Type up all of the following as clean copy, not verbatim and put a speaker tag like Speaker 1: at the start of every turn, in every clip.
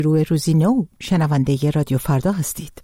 Speaker 1: روی روزی نو شنونده رادیو فردا هستید.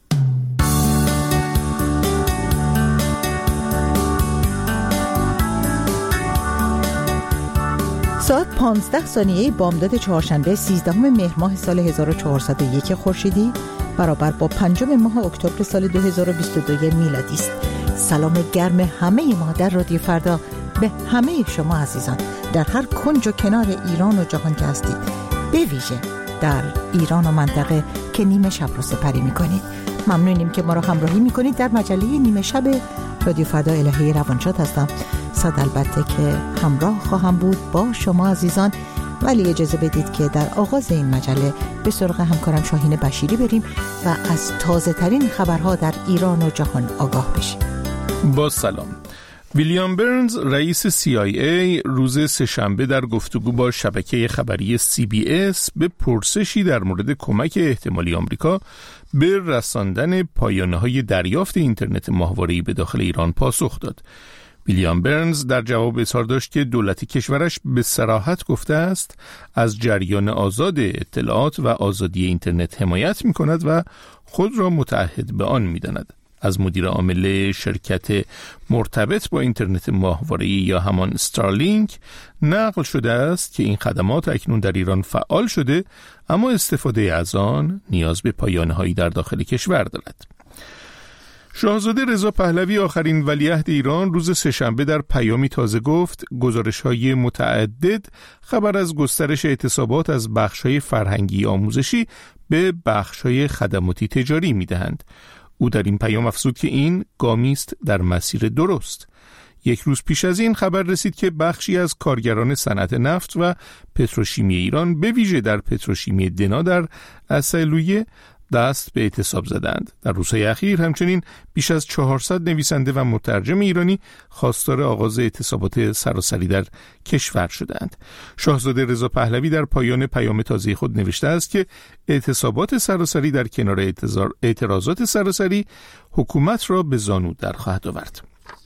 Speaker 1: ساعت 15 بامداد چهارشنبه 13 مهر ماه سال 1401 خورشیدی برابر با 5 ماه اکتبر سال 2022 میلادی است. سلام گرم همه ما در رادیو فردا به همه شما عزیزان در هر کنج و کنار ایران و جهان که هستید، به ویژه در ایران و منطقه که نیمه شب رو سپری میکنید. ممنونیم که ما رو همراهی میکنید. در مجله نیمه شب رادیو فردا الهه روانشاد هستم. البته که همراه خواهم بود با شما عزیزان، ولی اجازه بدید که در آغاز این مجله به سراغ همکارم شاهین بشیری بریم و از تازه ترین خبرها در ایران و جهان آگاه بشیم.
Speaker 2: با سلام. ویلیام برنز رئیس CIA روز سه‌شنبه در گفتگو با شبکه خبری CBS به پرسشی در مورد کمک احتمالی آمریکا به رساندن پایانه‌های دریافت اینترنت ماهواره‌ای به داخل ایران پاسخ داد. ویلیام برنز در جواب اظهار داشت که دولت کشورش به صراحت گفته است از جریان آزاد اطلاعات و آزادی اینترنت حمایت می‌کند و خود را متعهد به آن می‌داند. از مدیر عامل شرکت مرتبط با اینترنت ماهواره‌ای یا همان استارلینک نقل شده است که این خدمات اکنون در ایران فعال شده، اما استفاده از آن نیاز به پایانه‌هایی در داخل کشور دارد. شاهزاده رضا پهلوی آخرین ولیعهد ایران روز سه‌شنبه در پیامی تازه گفت گزارش‌های متعدد خبر از گسترش اعتصابات از بخش‌های فرهنگی آموزشی به بخش‌های خدماتی تجاری می‌دهند. او در این پیام افزود که این گامی است در مسیر درست. یک روز پیش از این خبر رسید که بخشی از کارگران صنعت نفت و پتروشیمی ایران به ویژه در پتروشیمی دنا در اصلویه دست به اعتصاب زدند. در روزهای اخیر همچنین بیش از 400 نویسنده و مترجم ایرانی خواستار آغاز اعتصابات سراسری در کشور شدند. شاهزاده رضا پهلوی در پایان پیام تازه خود نوشته است که اعتصابات سراسری در کنار اعتراضات سراسری حکومت را به زانو در خواهد آورد.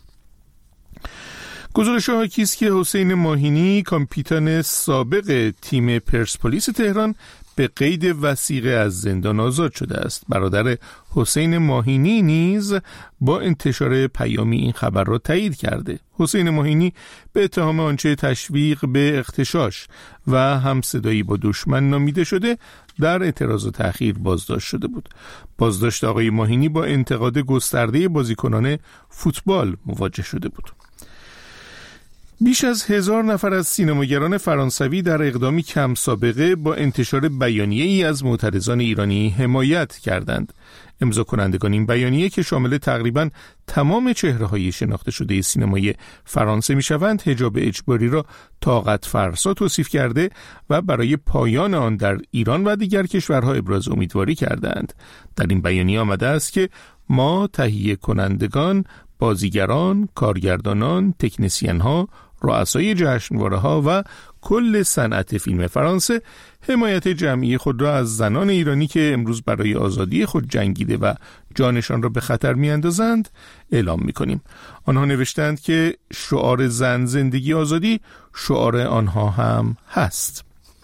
Speaker 2: گزارش حاکی است که حسین ماهینی کاپیتان سابق تیم پرسپولیس تهران به قید وثیقه از زندان آزاد شده است. برادر حسین ماهینی نیز با انتشار پیامی این خبر را تایید کرده. حسین ماهینی به اتهام آنچه تشویق به اغتشاش و همصدایی با دشمن نامیده شده در اعتراض و تأخیر بازداشت شده بود. بازداشت آقای ماهینی با انتقاد گسترده بازیکنان فوتبال مواجه شده بود. بیش از 1000 نفر از سینماگران فرانسوی در اقدامی کم سابقه با انتشار بیانیه‌ای از معترضان ایرانی حمایت کردند. امضا کنندگان این بیانیه که شامل تقریباً تمام چهره‌های شناخته شده سینمای فرانسه می‌شوند، حجاب اجباری را طاقت فرسا توصیف کرده و برای پایان آن در ایران و دیگر کشورها ابراز امیدواری کردند. در این بیانیه آمده است که ما تهیه کنندگان، بازیگران، کارگردانان، تکنسین‌ها، رؤسای جشنواره‌ها و کل صنعت فیلم فرانسه حمایت جمعی خود را از زنان ایرانی که امروز برای آزادی خود جنگیده و جانشان را به خطر می‌اندازند اعلام می‌کنیم. آنها نوشتند که شعار زن زندگی آزادی شعار آنها هم هست.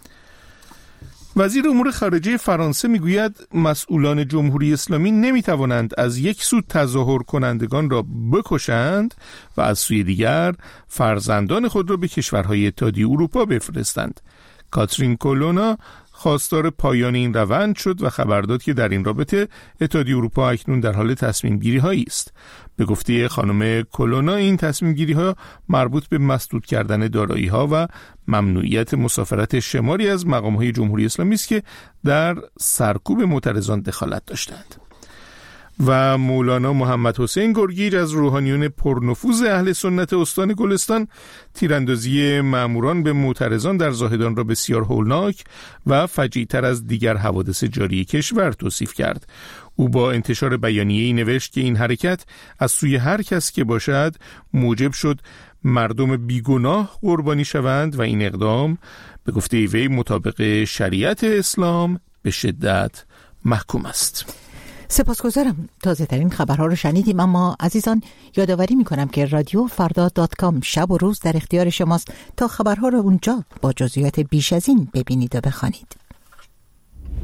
Speaker 2: وزیر امور خارجه فرانسه میگوید مسئولان جمهوری اسلامی نمیتوانند از یک سو تظاهر کنندگان را بکشند و از سوی دیگر فرزندان خود را به کشورهای اتحادیه اروپا بفرستند. کاترین کولونا خواستار پایان این روند شد و خبر داد که در این رابطه اتحادیه اروپا اکنون در حال تصمیم گیری هایی است. به گفته خانم کولونا این تصمیم گیری ها مربوط به مسدود کردن دارایی ها و ممنوعیت مسافرت شماری از مقام های جمهوری اسلامی است که در سرکوب معترضان دخالت داشتند. و مولانا محمد حسین گرگیر از روحانیون پرنفوذ اهل سنت استان گلستان تیراندازی ماموران به معترضان در زاهدان را بسیار هولناک و فجیع‌تر از دیگر حوادث جاری کشور توصیف کرد. او با انتشار بیانیه‌ای نوشت که این حرکت از سوی هر کس که باشد موجب شد مردم بیگناه قربانی شوند و این اقدام به گفته وی مطابق شریعت اسلام به شدت محکوم است.
Speaker 1: سپاسگزارم. تازه ترین خبرها رو شنیدیم، اما عزیزان یادآوری میکنم که رادیو فردا.com شب و روز در اختیار شماست تا خبرها رو اونجا با جزئیات بیش از این ببینید و بخوانید.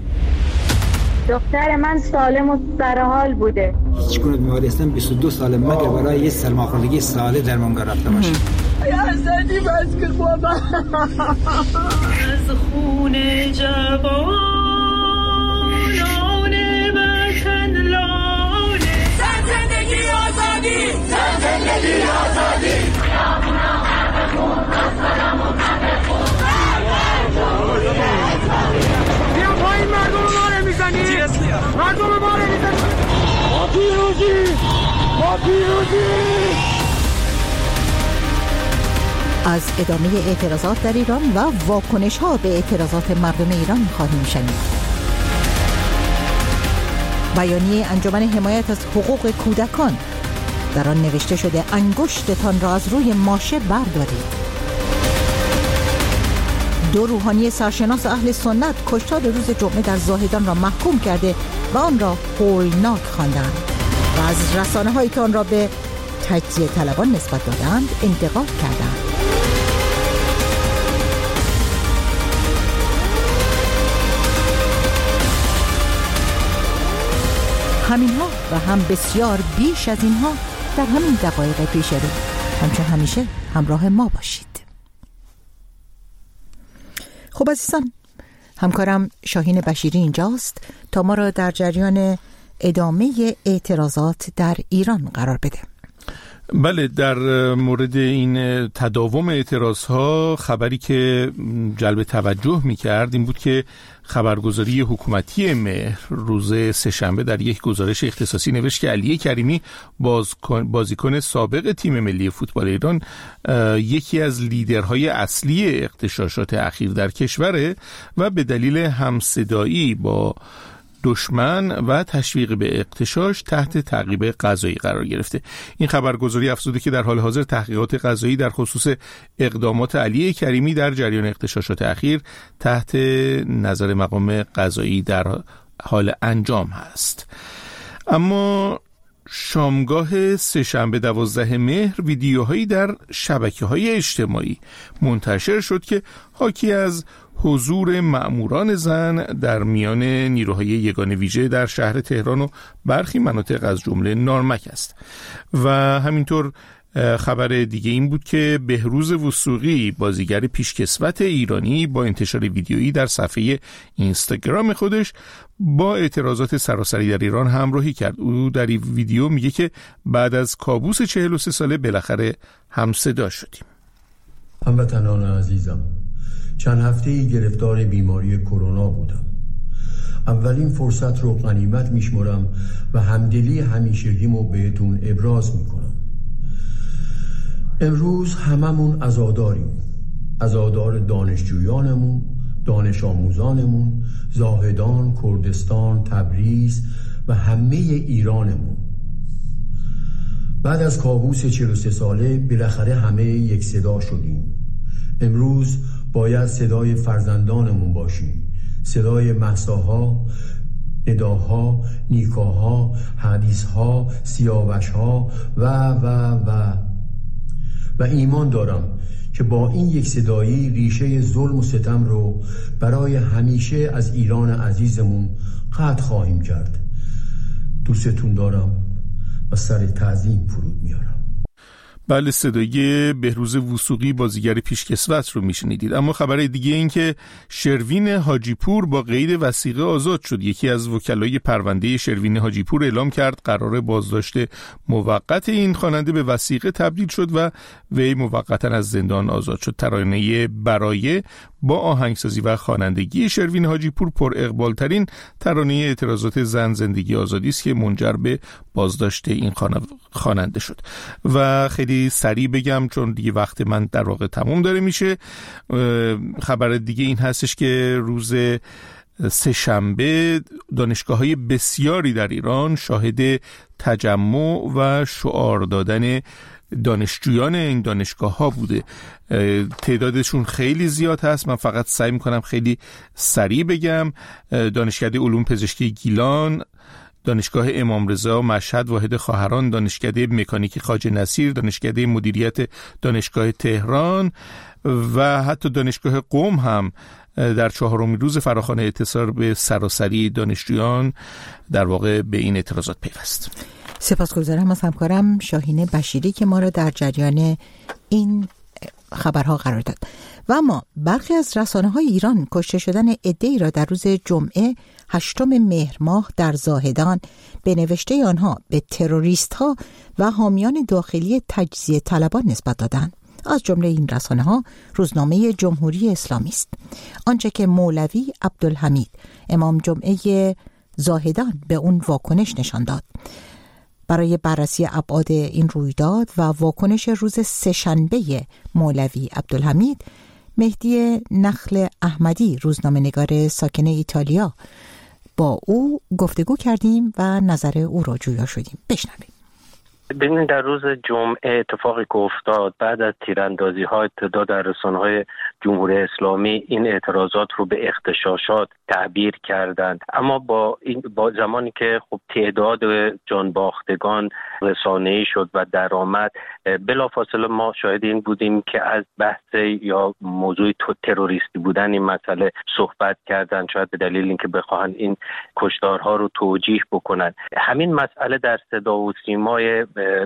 Speaker 3: دختر من سالم و سرحال بوده.
Speaker 4: هیچ گونه بیمارستان 22 سال مگر برای یه سرماخوردگی ساده درمانگاه رفته باشه.
Speaker 5: یزدی بس که بابا از خون جوانان وطن لاله. زندگی آزادی، زندگی آزادی. بیا پایین، مردم ما رو میزنی، مردم ما رو میزنی. ما پیروزی، ما پیروزی.
Speaker 1: از ادامه اعتراضات در ایران و واکنش ها به اعتراضات مردم ایران خواهیم شنید. بیانیه انجمن حمایت از حقوق کودکان، در آن نوشته شده انگشتتان را از روی ماشه بردارید. دو روحانی سرشناس اهل سنت کشتار روز جمعه در زاهدان را محکوم کرده و آن را هولناک خواندند و از رسانه‌هایی که آن را به تجزیه طلبان نسبت دادند انتقاد کردند. همینها و هم بسیار بیش از اینها در همین دقایق پیش رو. همچون همیشه همراه ما باشید. خب عزیزان، همکارم شاهین بشیری اینجاست تا ما را در جریان ادامه اعتراضات در ایران قرار بده.
Speaker 2: بله، در مورد این تداوم اعتراضها خبری که جلب توجه می‌کرد این بود که خبرگزاری حکومتی مهر روز سه‌شنبه در یک گزارش اختصاصی نوشت که علی کریمی بازیکن سابق تیم ملی فوتبال ایران یکی از لیدرهای اصلی اغتشاشات اخیر در کشوره و به دلیل همصدایی با دشمن و تشویق به اغتشاش تحت تعقیب قضایی قرار گرفته. این خبرگزاری افزوده که در حال حاضر تحقیقات قضایی در خصوص اقدامات علی کریمی در جریان اغتشاشات اخیر تحت نظر مقام قضایی در حال انجام هست. اما شامگاه سه‌شنبه 12 مهر ویدیوهایی در شبکه‌های اجتماعی منتشر شد که حاکی از حضور مأموران زن در میان نیروهای یگان ویژه در شهر تهران و برخی مناطق از جمله نارمک است. و همینطور خبر دیگه این بود که بهروز وثوقی بازیگر پیشکسوت ایرانی با انتشار ویدیویی در صفحه اینستاگرام خودش با اعتراضات سراسری در ایران همراهی کرد. او در این ویدیو میگه که بعد از کابوس 43 ساله بالاخره همصدا شدیم.
Speaker 6: هموطنان عزیزم، چند هفته‌ای گرفتار بیماری کرونا بودم. اولین فرصت رو غنیمت میشمرم و همدلی همیشگیمو بهتون ابراز میکنم. امروز هممون عزاداریم. عزادار دانشجویانمون، دانش آموزانمون، زاهدان، کردستان، تبریز و همه ایرانمون. بعد از کابوس 43 ساله بالاخره همه یک صدا شدیم. امروز باید صدای فرزندانمون باشیم، صدای مهساها، نداها، نیکاها، حدیثها، سیاوشها و ایمان دارم که با این یک صدایی ریشه ظلم و ستم رو برای همیشه از ایران عزیزمون قطع خواهیم کرد. دوستتون دارم و سر تعظیم فرود میارم.
Speaker 2: بله، صدای بهروز وثوقی بازیگر پیشکسوت رو میشنیدید. اما خبر دیگه این که شروین حاجی پور با قید وثیقه آزاد شد. یکی از وکلای پرونده شروین حاجی پور اعلام کرد قرار بازداشت موقت این خواننده به وثیقه تبدیل شد و وی موقتا از زندان آزاد شد. ترانه برایه با آهنگسازی و خوانندگی شروین حاجی پور پر اقبال ترین ترانه اعتراضات زن زندگی آزادی است که منجر به بازداشت این خواننده شد. و خیلی سریع بگم چون دیگه وقت من در واقع تموم داره میشه، خبر دیگه این هستش که روز سه‌شنبه دانشگاه‌های بسیاری در ایران شاهد تجمع و شعار دادن دانشجویان این دانشگاه ها بوده. تعدادشون خیلی زیاد هست. من فقط سعی میکنم خیلی سریع بگم. دانشکده علوم پزشکی گیلان، دانشگاه امام رضا مشهد واحد خواهران، دانشکده مکانیک خواجه نصیر، دانشکده مدیریت دانشگاه تهران و حتی دانشگاه قم هم در 4مین روز فراخوان اعتصار به سراسری دانشجویان در واقع به این اعتراضات پیوست.
Speaker 1: سپاسگزارم از همکارم شاهین بشیری که ما را در جریان این خبرها قرار داد. و اما برخی از رسانه‌های ایران کشته شدن عده‌ای را در روز جمعه 8 مهر ماه در زاهدان به نوشته آنها به تروریست‌ها و حامیان داخلی تجزیه طلبان نسبت دادند. از جمله این رسانه‌ها روزنامه جمهوری اسلامی است. آنچه که مولوی عبدالحمید امام جمعه زاهدان به اون واکنش نشان داد. برای بررسی ابعاد این رویداد و واکنش روز سه‌شنبه مولوی عبدالحمید، مهدی نخل احمدی روزنامه‌نگار ساکن ایتالیا با او گفتگو کردیم و نظر او را جویا شدیم. بشنویم.
Speaker 7: ببینید، در روز جمعه اتفاقی که افتاد بعد از تیراندازی‌های تعداد در رسانه‌های جمهوری اسلامی این اعتراضات رو به اغتشاشات تعبیر کردند، اما با زمانی که خب تعداد جانباختگان رسانه‌ای شد و درآمد، بلافاصله ما شاهد این بودیم که از بحث یا موضوع تروریستی بودن این مسئله صحبت کردند، شاید به دلیل اینکه بخواهند این کشتارها رو توجیه بکنند. همین مسئله در صدا و سیمای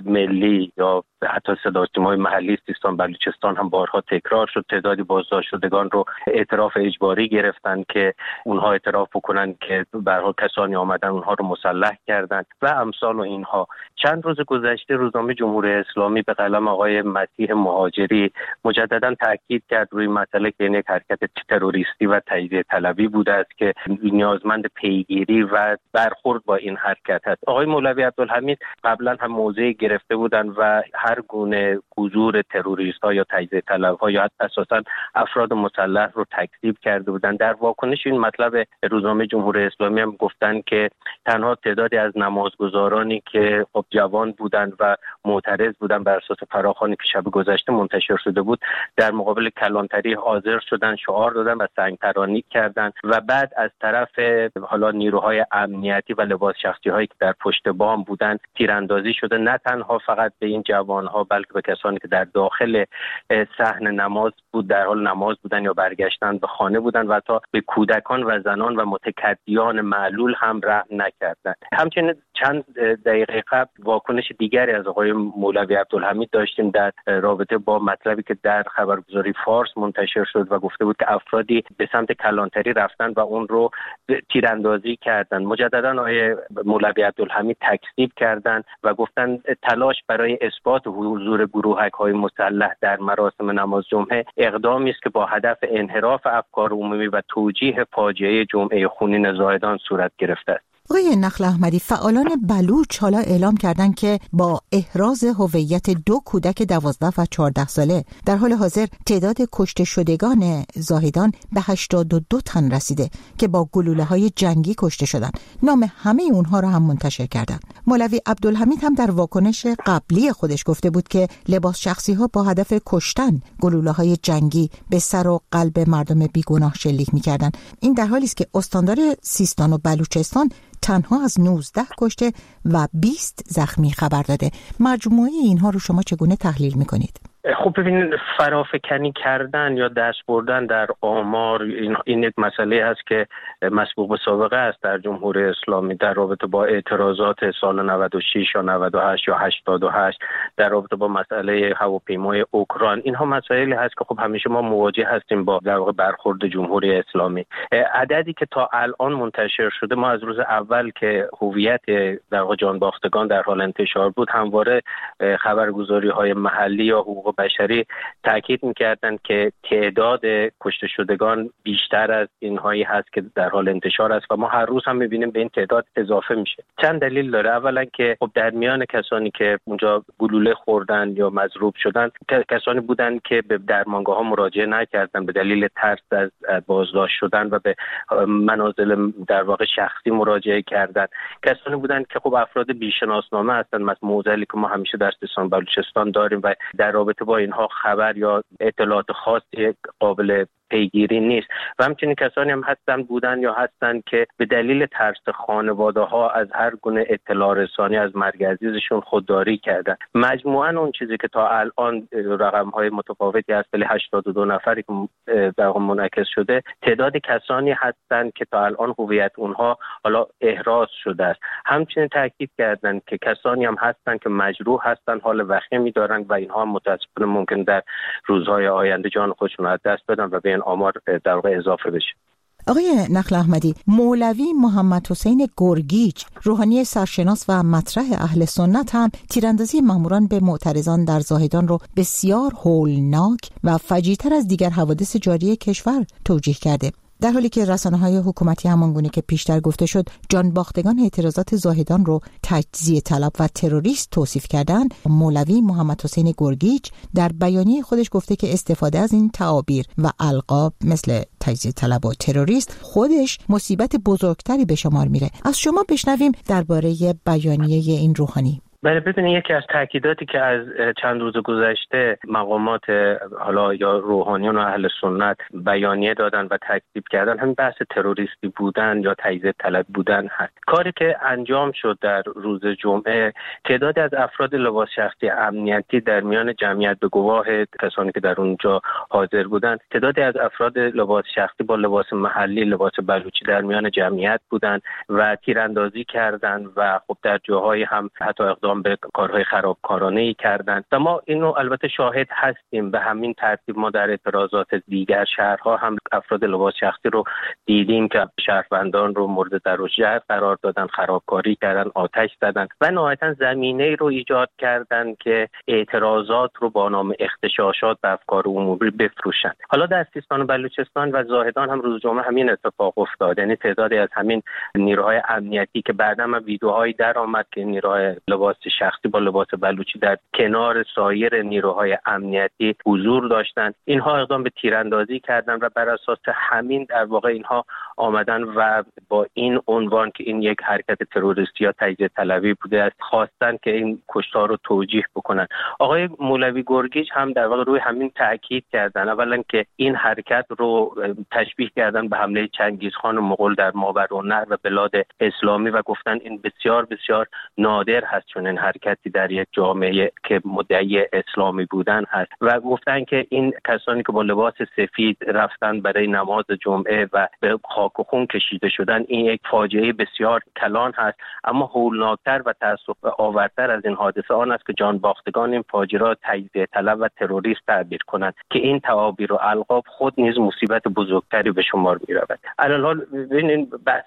Speaker 7: ملی یا حتی صدا و سیمای محلی سیستان بلوچستان هم بارها تکرار شد. تعدادی بازداشت شدگان رو اعتراف اجباری گرفتن که اونها اعتراف بکنن که به هر حال کسانی آمدن اونها رو مسلح کردن و امثال و اینها. چند روز گذشته روزنامه جمهوری اسلامی به قلم آقای مسیح مهاجری مجددا تاکید کرد روی مسئله که این یک حرکت تروریستی و تجزیه طلبی بوده است که نیازمند پیگیری و برخورد با این حرکت است. آقای مولوی عبدالحمید قبلا هم موضع گرفته بودند و هر گونه حضور تروریست‌ها یا تجزیه طلب‌ها یا اساساً افراد مسلح رو تکذیب کرده بودند. در واکنش این مطلب روزنامه جمهوری اسلامی هم گفتند که تنها تعدادی از نمازگزارانی که خب جوان بودند و معترض بودند بر اساس فراخوانی که شب گذشته منتشر شده بود در مقابل کلانتری حاضر شدند، شعار دادند و سنگترانی کردند و بعد از طرف حالا نیروهای امنیتی و لباس شخصی هایی که در پشت بام بودند تیراندازی شده، نه تنها فقط به این جوانها بلکه به کسانی که در داخل صحن نماز بود در حال نماز بودن یا برگشتن به خانه بودن و حتی به کودکان و زنان و متکدیان معلول هم رحم نکردند. همچنین چند دقیقه قبل واکنش دیگری از آقای مولوی عبدالحمید داشتیم در رابطه با مطلبی که در خبرگزاری فارس منتشر شد و گفته بود که افرادی به سمت کلانتری رفتن و اون رو تیراندازی کردند. مجددا آقای مولوی عبدالحمید تکذیب کردند و گفتند تلاش برای اثبات حضور گروهک‌های مسلح در مراسم نماز جمعه اقدامی است که با هدف انحراف افکار عمومی و توجیه فاجعه جمعه خونین زاهدان صورت گرفته است.
Speaker 1: آقای نخل احمدی، فعالان بلوچ حالا اعلام کردند که با احراز هویت 2 کودک 12 و 14 ساله در حال حاضر تعداد کشته شدگان زاهدان به 82 تن رسیده که با گلوله‌های جنگی کشته شدند. نام همه اونها را هم منتشر کردند. مولوی عبدالحمید هم در واکنش قبلی خودش گفته بود که لباس شخصی‌ها با هدف کشتن گلوله‌های جنگی به سر و قلب مردم بیگناه شلیک می‌کردند. این در حالی است که استاندار سیستان و بلوچستان تنها از 19 کشته و 20 زخمی خبر داده. مجموعه اینها رو شما چگونه تحلیل می‌کنید؟
Speaker 7: خب ببینید، فرافکنی کردن یا دست بردن در آمار این یک مسئله هست که مسبوق به سابقه است در جمهوری اسلامی در رابطه با اعتراضات سال 96 یا 98 یا 88 در رابطه با مسئله هواپیمای اوکراین. اینها مسائلی هست که خب همیشه ما مواجه هستیم با در واقع برخورد جمهوری اسلامی. عددی که تا الان منتشر شده، ما از روز اول که هویت در واقع جانباختگان در حال انتشار بود همواره خبرگزاری‌های محلی یا حقوق بشری تاکید می‌کردند که تعداد کشته شدگان بیشتر از اینهایی هست که در حال انتشار است و ما هر روز هم می‌بینیم به این تعداد اضافه میشه. چند دلیل داره. اولا که خب در میان کسانی که اونجا گلوله خوردن یا مضروب شدن کسانی بودند که به درمانگاه‌ها مراجعه نکردند به دلیل ترس از بازداشت شدن و به منازل در واقع شخصی مراجعه کردند. کسانی بودند که خب افراد بی‌شناسنامه هستند، مثل معضلی که ما همیشه در سیستان بلوچستان داریم و در رابطه با اینها خبر یا اطلاعات خاصی قابل پیگیری نیست و همچنین کسانی هم بودن یا هستن که به دلیل ترس خانواده ها از هر گونه اطلاع رسانی از مرگ عزیزشون خودداری کردن. مجموعاً اون چیزی که تا الان رقم های متفاوتی از 82 نفری که در واقع منعکس شده، تعداد کسانی هستن که تا الان هویت اونها حالا احراز شده است. همچنین تاکید کردن که کسانی هم هستن که مجروح هستن، حال وخیمی دارن و اینها متاسفانه ممکن در روزهای آینده جان خودشون از دست بدن و به این آمار در واقع اضافه بشه.
Speaker 1: آقای نخل احمدی، مولوی محمد حسین گرگیج، روحانی سرشناس و مطرح اهل سنت، هم تیراندازی ماموران به معترضان در زاهدان رو بسیار هولناک و فجیع‌تر از دیگر حوادث جاری کشور توجیه کرده. در حالی که رسانه‌های حکومتی همانگونه که پیشتر گفته شد جانباختگان اعتراضات زاهدان رو تجزیه طلب و تروریست توصیف کردند، مولوی محمد حسین گرگیج در بیانیه خودش گفته که استفاده از این تعابیر و القاب مثل تجزیه طلب و تروریست خودش مصیبت بزرگتری به شمار میره. از شما بشنویم درباره بیانیه این روحانی.
Speaker 7: بله، ببینید یکی از تاکیداتی که از چند روز گذشته مقامات حالا یا روحانیون و اهل سنت بیانیه دادن و تکذیب کردن همین بحث تروریستی بودن یا تجزیه طلب بودن هست. کاری که انجام شد در روز جمعه، تعدادی از افراد لباس شخصی امنیتی در میان جمعیت به گواه کسانی که در اونجا حاضر بودند، تعدادی از افراد لباس شخصی با لباس محلی، لباس بلوچی در میان جمعیت بودند و تیراندازی کردند و خب در جاهای هم حتی به کارهای خرابکارانه‌ای کردند و ما اینو البته شاهد هستیم. به همین ترتیب ما در اعتراضات دیگر شهرها هم افراد لباس شخصی رو دیدیم که شهروندان رو مورد ضرر و ضرر قرار دادن، خرابکاری کردن، آتش زدن و نهایتاً زمینه‌ای رو ایجاد کردن که اعتراضات رو با نام اغتشاشات به افکار عمومی بفروشن. حالا در سیستان و بلوچستان و زاهدان هم روز جمعه همین اتفاق افتاد. یعنی تعدادی از همین نیروهای امنیتی که بعداً ویدیوهایی در آمد که نیروهای لباس شخصی با لباس بلوچی در کنار سایر نیروهای امنیتی حضور داشتند، اینها اقدام به تیراندازی کردند و بر اساس همین در واقع اینها آمدن و با این عنوان که این یک حرکت تروریستی یا تجزیه طلبی بوده است خواستن که این کشتار رو توجیه بکنن. آقای مولوی گرگیج هم در واقع روی همین تاکید کردن. اولا که این حرکت رو تشبیه کردن به حمله چنگیزخان و مغول در ماوراءالنهر و بلاد اسلامی و گفتن این بسیار بسیار نادر هست چون این حرکتی در یک جامعه که مدعی اسلامی بودن هست و گفتن که این کسانی که با لباس سفید رفتن برای نماز جمعه و به خاک و خون کشیده شدن، این یک فاجعه بسیار کلان هست. اما هولناکتر و تأسف آورتر از این حادثه آن است که جانباختگان این فاجعه را تجزیه طلب و تروریست تعبیر کنند که این تعابیر و القاب خود نیز مصیبت بزرگتری به شمار می‌رود. الان ببینید بحث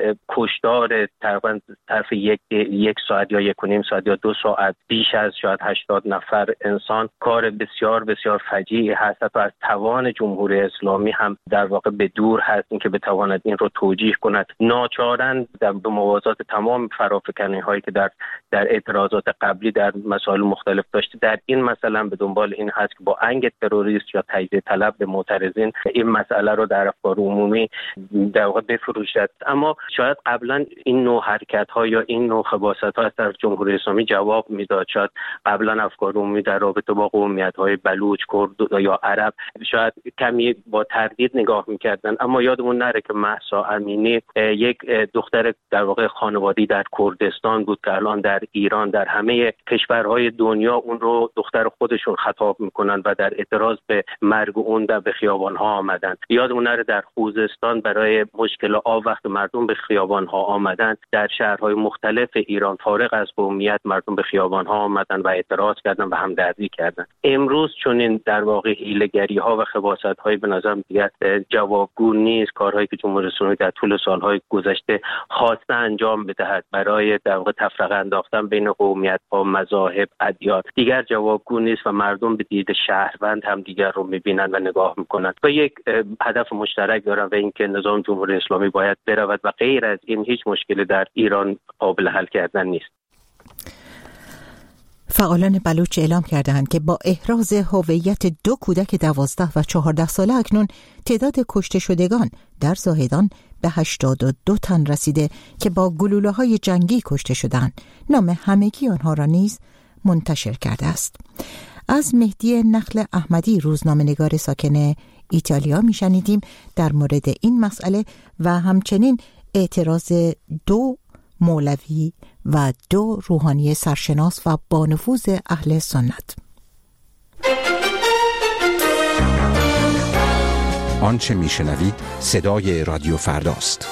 Speaker 7: کشتار تقریبا طرف یک ساعت یا 1.5 ساعت یا 2 ساعت بیش از شاید 80 نفر انسان کار بسیار بسیار فجیعی هست و از توان جمهوری اسلامی هم در واقع به دور هست این که بتواند این رو توجیه کند. ناچارن در موازات تمام فرافکنی هایی که در اعتراضات قبلی در مسائل مختلف داشته، در این مسئله به دنبال این هست که با انگ تروریست یا تجزیه طلب به معترضین این مسئله رو در افکار عمومی در واقع بفروشد. اما شاید قبلا این نوع حرکت ها یا این نوع خباثت ها از طرف جمهوری اسلامی جواب میداد. شاید قبلا افکار عمومی در رابطه با قومیت های بلوچ، کرد یا عرب شاید کمی با تردید نگاه میکردن. اما یادمون نره که مهسا امینی یک دختر در واقع خانوادی در کردستان بود که الان در ایران در همه کشورهای دنیا اون رو دختر خودشون خطاب میکنن و در اعتراض به مرگ اون در به خیابان ها آمدن. یادمون نره در خوزستان برای مشکل آب وقت مردم به خیابان ها آمدن، در شهرهای مختلف ایران فارغ از قومیت مردم به خیابان ها آمدن و اعتراض کردن و همدردی کردن. امروز چون این در واقع حیله‌گری ها و خباثت های به نظرم دیگه جوابگو نیست. کارهایی که جمهوری اسلامی در طول سالهای گذشته خواسته انجام بدهد برای در واقع تفرقه انداختن بین قومیت ها، مذاهب، ادیان دیگر جوابگو نیست و مردم به دید شهروند هم دیگر رو میبینن و نگاه میکنن و یک هدف مشترک دارن و اینکه نظام جمهوری اسلامی باید برود و غیر از این هیچ مشکلی در ایران قابل حل کردن نیست.
Speaker 1: فعالان بلوچ اعلام کردند که با احراز هویت 2 کودک 12 و 14 ساله اکنون تعداد کشته شدگان در زاهدان به 82 تن رسیده که با گلوله‌های جنگی کشته شدند. نام همگی آنها را نیز منتشر کرده است. از مهدی نخل احمدی، روزنامه‌نگار ساکن ایتالیا میشنیدیم در مورد این مسئله و همچنین اعتراض 2 مولوی و 2 روحانی سرشناس و بانفوذ اهل سنت.
Speaker 8: آنچه میشنوید صدای رادیو فرداست.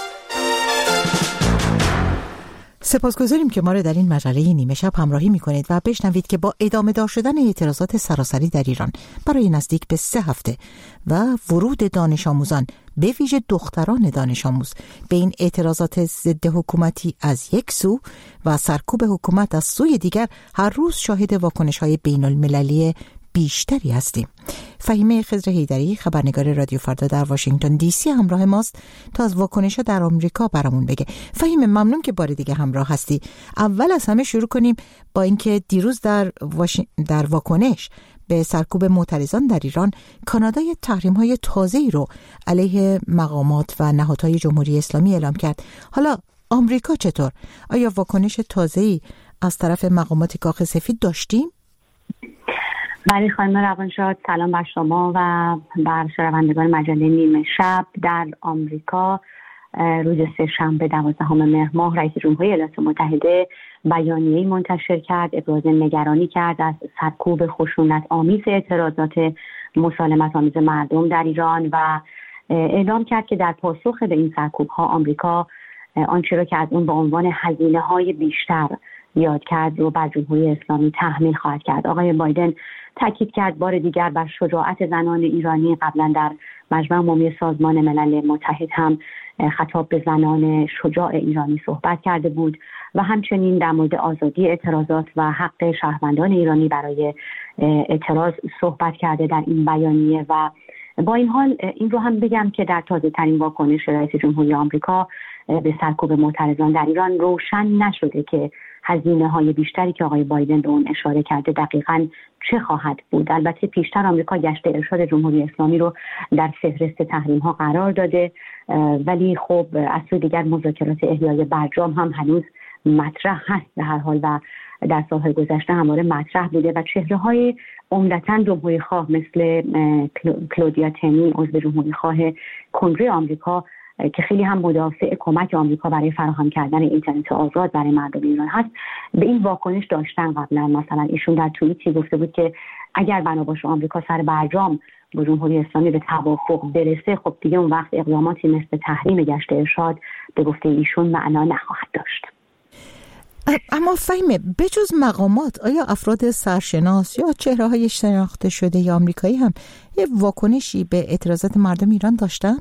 Speaker 1: سپاسگزاریم که ما را در این مجله نیمه شب همراهی می‌کنید و بشنوید که با ادامه دار شدن اعتراضات سراسری در ایران برای نزدیک به 3 هفته و ورود دانش آموزان به ویژه دختران دانش آموز به این اعتراضات ضد حکومتی از یک سو و سرکوب حکومت از سوی دیگر، هر روز شاهد واکنش‌های بین‌المللی بیشتری هستیم. فهیمه خضر حیدری، خبرنگار رادیو فردا در واشنگتن دی سی همراه ماست تا از واکنش‌ها در آمریکا برامون بگه. فهیمه، ممنون که بار دیگه همراه هستی. اول از همه شروع کنیم با اینکه دیروز در واکنش به سرکوب معترضان در ایران، کانادا تحریم‌های تازه‌ای رو علیه مقامات و نهادهای جمهوری اسلامی اعلام کرد. حالا آمریکا چطور؟ آیا واکنش تازه‌ای از طرف مقامات کاخ سفید داشتیم؟
Speaker 9: بله خانم روانشاد، سلام بر شما و بر شنوندگان مجله نیمه شب. در آمریکا روز سه‌شنبه 12 مهر ماه رئیس جمهوری ایالات متحده بیانیه‌ای منتشر کرد، ابراز نگرانی کرد از سرکوب خشونت آمیز اعتراضات مسالمت آمیز مردم در ایران و اعلام کرد که در پاسخ به این سرکوب‌ها آمریکا آنچه را که از اون به عنوان هزینه‌های بیشتر یاد کرد رو بر جمهوری اسلامی تحمیل خواهد کرد. آقای بایدن تاکید کرد بار دیگر بر شجاعت زنان ایرانی. قبلا در مجمع عمومی سازمان ملل متحد هم خطاب به زنان شجاع ایرانی صحبت کرده بود و همچنین در مورد آزادی اعتراضات و حق شهروندان ایرانی برای اعتراض صحبت کرده در این بیانیه. و با این حال این رو هم بگم که در تازه ترین واکنش رئیس جمهوری آمریکا به سرکوب معترضان در ایران روشن نشده که هزینه‌های بیشتری که آقای بایدن به اون اشاره کرده دقیقاً چه خواهد بود. البته پیشتر آمریکا گشت ارشاد جمهوری اسلامی رو در فهرست تحریم‌ها قرار داده، ولی خب از سوی دیگر مذاکرات احیای برجام هم هنوز مطرح هست به هر حال و در سال‌های گذشته همواره مطرح بوده و چهره‌های عمدتاً جمهوری‌خواه مثل کلودیا تنی عضو جمهوری‌خواه کنگره آمریکا که خیلی هم مدافع کمک آمریکا برای فراهم کردن اینترنت آزاد برای مردم ایران هست، به این واکنش داشتن. قبلا مثلا ایشون در توییتی گفته بود که اگر بنا باشه آمریکا سر برجام با جمهوری اسلامی به توافق برسه، خب دیگه اون وقت اقداماتی مثل تحریم گشت ارشاد به گفته ایشون معنا نخواهد داشت.
Speaker 1: اما فهمه، بجز مقامات آیا افراد سرشناس یا چهره‌های شناخته شده یا آمریکایی هم یه واکنشی به اعتراضات مردم ایران داشتن؟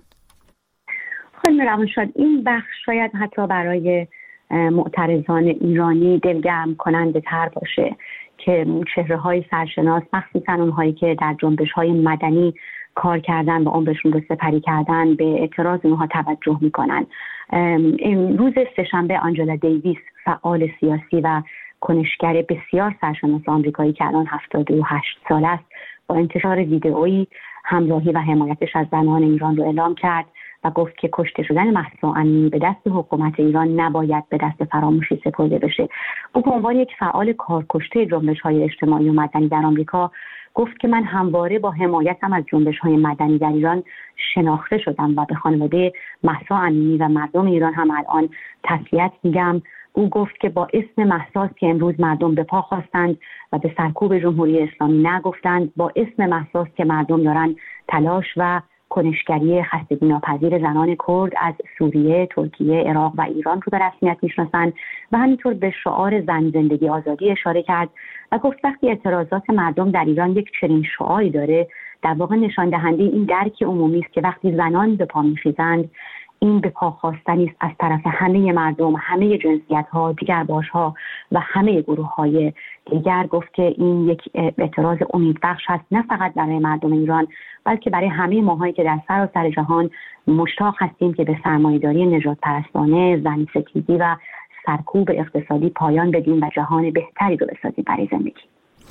Speaker 9: خانم روانشاد، این بخش شاید حتی برای معترضان ایرانی دلگرم کننده تر باشه که چهره‌های سرشناس، مخصوصاً اونهایی که در جنبش‌های مدنی کار کردن و عمرشون رو سپری کردن، به اعتراض اونها توجه میکنن. روز سه‌شنبه آنجلا دیویس، فعال سیاسی و کنشگر بسیار سرشناس آمریکایی که الان 78 سال است، با انتشار ویدئویی همراهی و حمایتش از زنان ایران رو اعلام کرد و گفت که کشته شدن مهسا امینی به دست حکومت ایران نباید به دست فراموشی سپرده بشه. او به عنوان یک فعال کارکشته جنبش‌های اجتماعی و مدنی در آمریکا گفت که من همواره با حمایتم از جنبش‌های مدنی در ایران شناخته شدم و به خانواده مهسا امینی و مردم ایران هم الان تسلیت میگم. او گفت که با اسم مهساست که امروز مردم به پا خواستند و به سرکوب جمهوری اسلامی نگفتند. با اسم مهساست که مردم دارن تلاش و کنشگری خستگی ناپذیر زنان کرد از سوریه، ترکیه، عراق و ایران رو به رسمیت میشناسند و همینطور به شعار زن زندگی آزادی اشاره کرد و گفت وقتی اعتراضات مردم در ایران یک چنین شعاری داره، در واقع نشان دهنده این درک عمومی است که وقتی زنان به پا میخیزند، این به پا خواستنی است از طرف همه مردم، همه جنسیت‌ها، دیگرباش‌ها و همه گروه‌های دیگر. گفت که این یک اعتراض امیدبخش است، نه فقط برای مردم ایران بلکه برای همه ماهایی که در سراسر جهان مشتاق هستیم که به سرمایه‌داری نژاد پرستانه، زن‌ستیزی و سرکوب اقتصادی پایان بدیم و جهان بهتری رو بسازیم برای زندگی.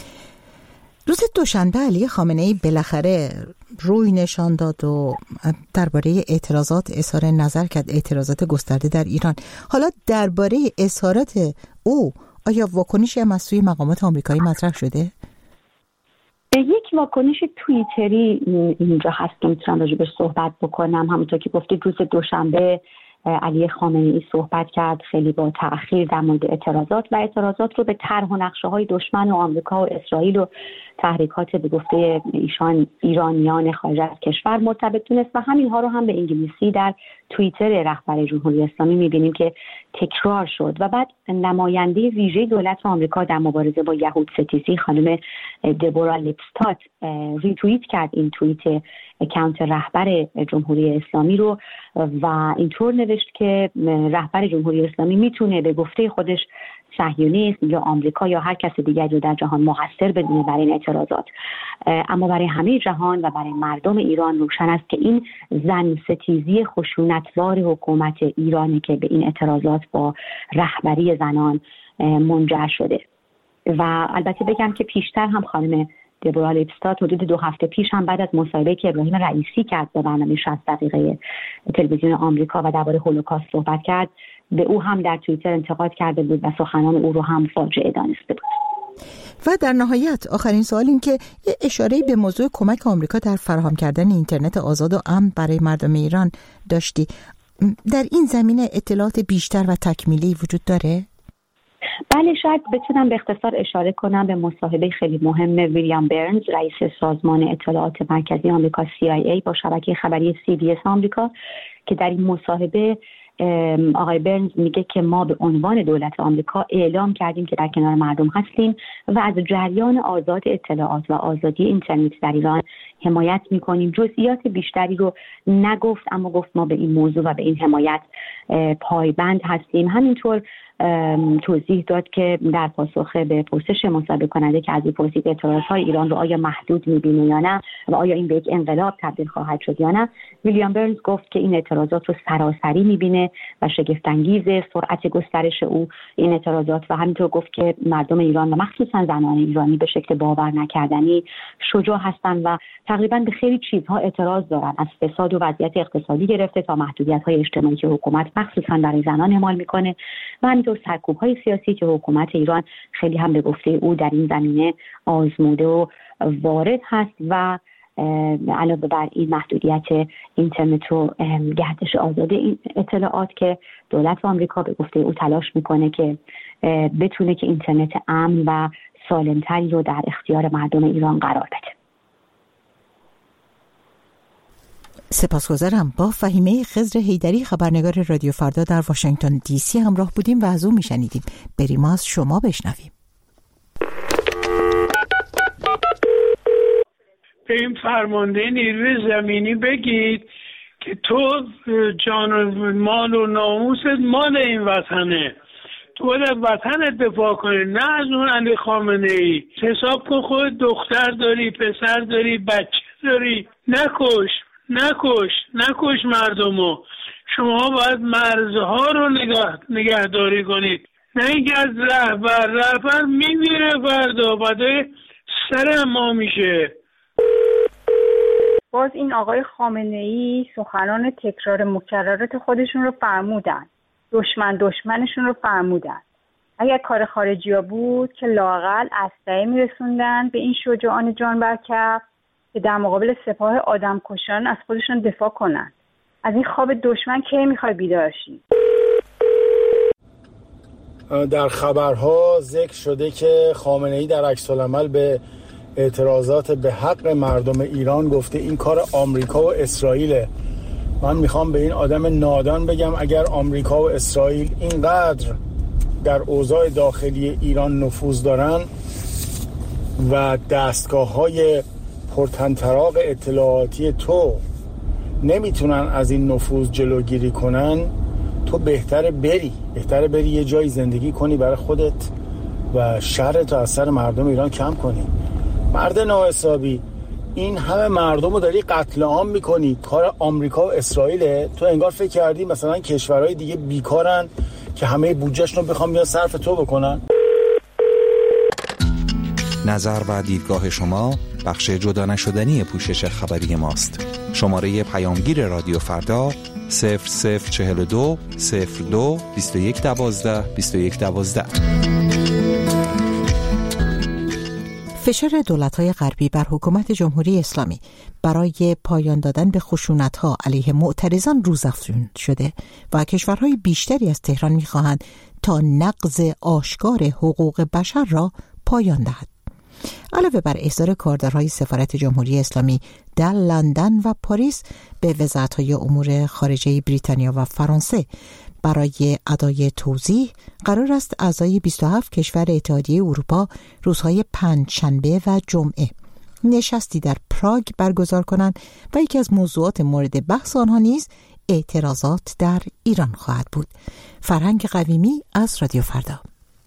Speaker 1: روز دوشنبه علی خامنه‌ای بالاخره روی نشان داد و درباره اعتراضات اظهار نظر کرد، اعتراضات گسترده در ایران. حالا درباره اظهارات او آیا واکنشی هم از سوی مقامات آمریکایی مطرح شده؟
Speaker 9: یک واکنش توییتری اینجا هست که میتونم راجع بهش صحبت بکنم. همونطور که گفتید روز دوشنبه علی خامنه‌ای صحبت کرد خیلی با تأخیر در مورد اعتراضات رو به طرح و نقشه‌های دشمن و آمریکا و اسرائیل و تحریکات به گفته ایشان ایرانیان خارج از کشور مرتبط دونست و همینها رو هم به انگلیسی در توییتر رهبر جمهوری اسلامی می‌بینیم که تکرار شد. و بعد نماینده ویژه دولت آمریکا در مبارزه با یهود ستیزی خانم دبورا لیپستات ریتوییت کرد این توییت اکانت رهبر جمهوری اسلامی رو و اینطور نوشت که رهبر جمهوری اسلامی میتونه به گفته خودش صهیونیسم یا آمریکا یا هر کس دیگری رو در جهان مقصر بدونه برای این اعتراضات، اما برای همه جهان و برای مردم ایران روشن است که این زن ستیزی خشونتوار حکومت ایرانی که به این اعتراضات با رهبری زنان منجر شده. و البته بگم که پیشتر هم خانم دبورا لیپستات حدود 2 هفته پیش هم بعد از مصاحبه‌ای که ابراهیم رئیسی کرد به برنامه 60 دقیقه تلویزیون آمریکا و درباره هولوکاست صحبت کرد، به او هم در توییتر انتقاد کرده بود و سخنان او رو هم فاجعه دانسته بود.
Speaker 1: و در نهایت آخرین سوال این که یه اشاره‌ای به موضوع کمک آمریکا در فراهم کردن اینترنت آزاد و امن برای مردم ایران داشتی. در این زمینه اطلاعات بیشتر و تکمیلی وجود داره؟
Speaker 9: بله، شاید بتونم به اختصار اشاره کنم به مصاحبه خیلی مهم ویلیام برنز رئیس سازمان اطلاعات مرکزی آمریکا CIA با شبکه خبری CBS آمریکا که در این مصاحبه آقای برنز میگه که ما به عنوان دولت آمریکا اعلام کردیم که در کنار مردم هستیم و از جریان آزاد اطلاعات و آزادی اینترنت در ایران حمایت میکنیم. جزئیات بیشتری رو نگفت، اما گفت ما به این موضوع و به این حمایت پایبند هستیم. همینطور توضیح داد که در پاسخ به پرسش مصاحبه کننده که از این پرسید اعتراضهای ایران رو آیا محدود میبینه یا نه و آیا این به یک انقلاب تبدیل خواهد شد یا نه، ویلیام برنز گفت که این اعتراضات رو سراسری میبینه و شگفت‌انگیزه سرعت گسترش این اعتراضات و همینطور گفت که مردم ایران و مخصوصا زنان ایرانی به شکل باور نکردنی شجاع هستند و تقریبا به خیلی چیزها اعتراض دارن، از فساد و وضعیت اقتصادی گرفته تا محدودیت‌های اجتماعی که حکومت مخصوصا برای زنان اعمال میکنه و همینطور سرکوب‌های سیاسی که حکومت ایران خیلی هم به گفته او در این زمینه آزموده و وارد هست و علاوه بر این محدودیت اینترنت و گردش آزاد این اطلاعات که دولت آمریکا به گفته او تلاش میکنه که بتونه که اینترنت امن و سالمتری رو در اختیار مردم ایران قرار بده.
Speaker 1: سپاسگزارم. با فهیمه خضر حیدری خبرنگار رادیو فردا در واشنگتن دی سی همراه بودیم و از او میشنیدیم. بریم از شما بشنویم.
Speaker 10: به این فرمانده نیروی زمینی بگید که تو جان و مال و ناموست مال این وطنه، تو باید از وطنت دفاع کنی، نه از اون علی خامنه ای. حساب کن خود دختر داری، پسر داری، بچه داری. نکش مردمو. شما باید مرزها رو نگهداری کنید، نه اینکه از رهبر میمیره فردا بعد سر ما میشه.
Speaker 3: باز این آقای خامنه‌ای سخنان تکرار مکررات خودشون رو فرمودن، دشمنشون رو فرمودن. اگر کار خارجی‌ها بود که لااقل اسلحه میرسوندن به این شجاعان جان بر کف که در مقابل سپاه آدمکشان از خودشون دفاع کنن. از این خواب دشمن کی میخوای بیدار شی؟
Speaker 11: در خبرها ذکر شده که خامنه‌ای در عکس‌العمل به اعتراضات به حق مردم ایران گفته این کار آمریکا و اسرائیله. من میخوام به این آدم نادان بگم اگر آمریکا و اسرائیل اینقدر در اوضاع داخلی ایران نفوذ دارن و دستگاه‌های پرطنطراق اطلاعاتی تو نمیتونن از این نفوذ جلوگیری کنن، تو بهتره بری یه جایی زندگی کنی برای خودت و شرط از سر مردم ایران کم کنی. مرد ناحسابی، این همه مردم رو داری قتل عام میکنی، کار آمریکا و اسرائیله. تو انگار فکر کردی مثلا کشورهای دیگه بیکارن که همه بودجهشون رو بخوام بیان صرف تو بکنن.
Speaker 8: نظر و دیدگاه شما بخش جدا نشدنی پوشش خبری ماست. شماره پیامگیر رادیو فردا 0042 02 21 12 21 12.
Speaker 1: فشار دولت‌های غربی بر حکومت جمهوری اسلامی برای پایان دادن به خشونت‌ها علیه معترضان روزافزون شده و کشورهای بیشتری از تهران می‌خواهند تا نقض آشکار حقوق بشر را پایان دهد. علاوه بر احضار کاردارهای سفارت جمهوری اسلامی در لندن و پاریس به وزارت‌های امور خارجه بریتانیا و فرانسه برای ادای توضیح، قرار است اعضای 27 کشور اتحادیه اروپا روزهای پنجشنبه و جمعه نشستی در پراگ برگزار کنند و یکی از موضوعات مورد بحث آنها نیز اعتراضات در ایران خواهد بود. فرهنگ قویمی از رادیو فردا.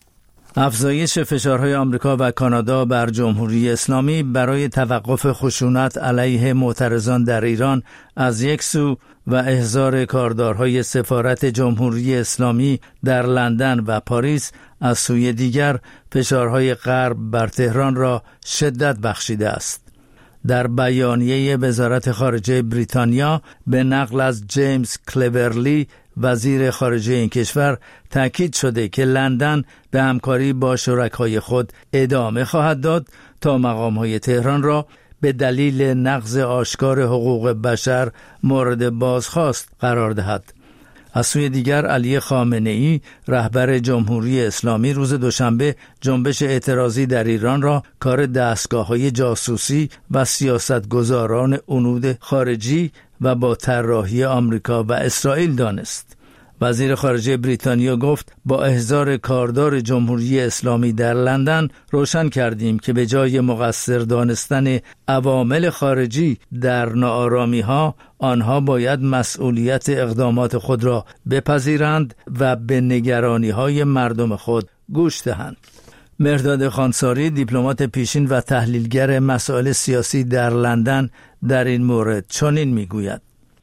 Speaker 12: افزایش فشارهای آمریکا و کانادا بر جمهوری اسلامی برای توقف خشونت علیه معترضان در ایران از یک سو و احضار کاردارهای سفارت جمهوری اسلامی در لندن و پاریس از سوی دیگر فشارهای غرب بر تهران را شدت بخشیده است. در بیانیه وزارت خارجه بریتانیا به نقل از جیمز کلورلی وزیر خارجه این کشور تاکید شده که لندن به همکاری با شرکای خود ادامه خواهد داد تا مقام‌های تهران را به دلیل نقض آشکار حقوق بشر مورد بازخواست قرار دهد. از سوی دیگر علی خامنه‌ای رهبر جمهوری اسلامی روز دوشنبه جنبش اعتراضی در ایران را کار دستگاه‌های جاسوسی و سیاستگزاران عنود خارجی و با طراحی آمریکا و اسرائیل دانست. وزیر خارجه بریتانیا گفت با احضار کاردار جمهوری اسلامی در لندن روشن کردیم که به جای مقصر دانستن عوامل خارجی در ناآرامی‌ها، آنها باید مسئولیت اقدامات خود را بپذیرند و به نگرانی‌های مردم خود گوش دهند. مهرداد خانساری دیپلمات پیشین و تحلیلگر مسائل سیاسی در لندن در این مورد چنین میگوید: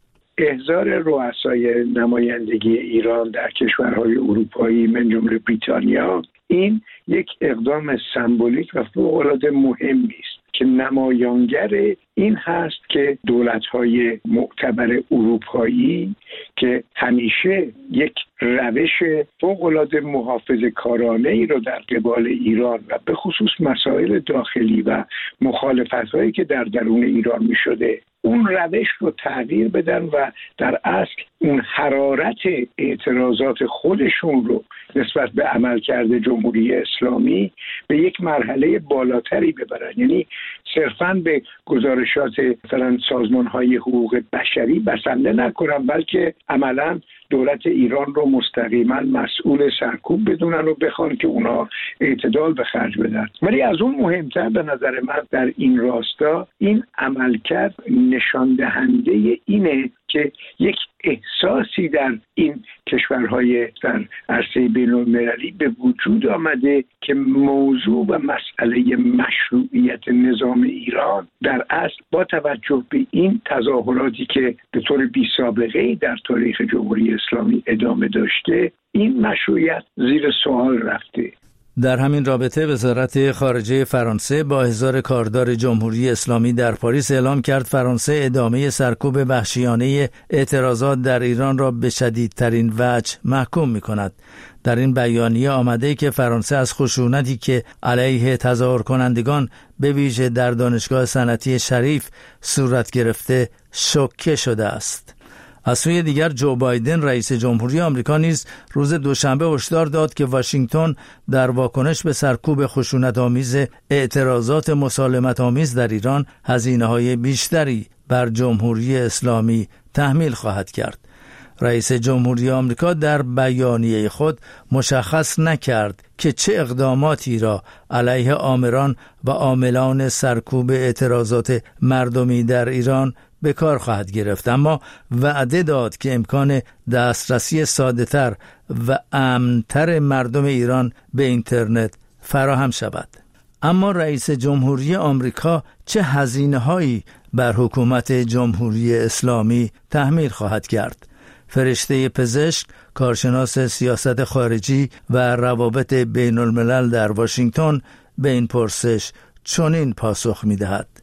Speaker 13: احضار رؤسای نمایندگی ایران در کشورهای اروپایی من جمله بریتانیا، این یک اقدام سمبولیک و فوق‌العاده مهمی است که نمایانگر این هست که دولت‌های معتبر اروپایی که همیشه یک روش فوق‌العاده محافظه‌کارانه‌ای رو در قبال ایران و به خصوص مسائل داخلی و مخالفت‌هایی که در درون ایران می‌شده اون روش رو تغییر بدن و در اصل اون حرارت اعتراضات خودشون رو نسبت به عملکرد جمهوری اسلامی به یک مرحله بالاتری ببرن. یعنی صرفاً به گزارشات مثلا سازمان‌های حقوق بشری بسنده نکنن، بلکه عملاً دولت ایران رو مستقیما مسئول سرکوب بدونن و بخوان که اونا اعتدال به خرج بدن. ولی از اون مهمتر به نظر من در این راستا این عملکرد نشان دهنده اینه که یک احساسی در این کشورهای در عرصه بین‌المللی به وجود آمده که موضوع و مسئله مشروعیت نظام ایران در اصل با توجه به این تظاهراتی که به طور بی‌سابقه‌ای در تاریخ جمهوری اسلامی ادامه داشته، این مشروعیت زیر سوال رفته.
Speaker 12: در همین رابطه وزارت خارجه فرانسه با احضار کاردار جمهوری اسلامی در پاریس اعلام کرد فرانسه ادامه سرکوب وحشیانه اعتراضات در ایران را به شدیدترین وجه محکوم می‌کند. در این بیانیه آمده که فرانسه از خشونتی که علیه تظاهر کنندگان به ویژه در دانشگاه صنعتی شریف صورت گرفته شوکه شده است. از سوی دیگر جو بایدن رئیس جمهوری آمریکا نیز روز دوشنبه هشدار داد که واشنگتن در واکنش به سرکوب خشونت‌آمیز اعتراضات مسالمت‌آمیز در ایران هزینه‌های بیشتری بر جمهوری اسلامی تحمیل خواهد کرد. رئیس جمهوری آمریکا در بیانیه خود مشخص نکرد که چه اقداماتی را علیه آمران و عاملان سرکوب اعتراضات مردمی در ایران به کار خواهد گرفت، اما وعده داد که امکان دسترسی ساده‌تر و امن‌تر مردم ایران به اینترنت فراهم شود. اما رئیس جمهوری آمریکا چه هزینه‌هایی بر حکومت جمهوری اسلامی تحمیل خواهد کرد؟ فرشته پزشک، کارشناس سیاست خارجی و روابط بین الملل در واشنگتن به این پرسش چنین پاسخ می‌دهد: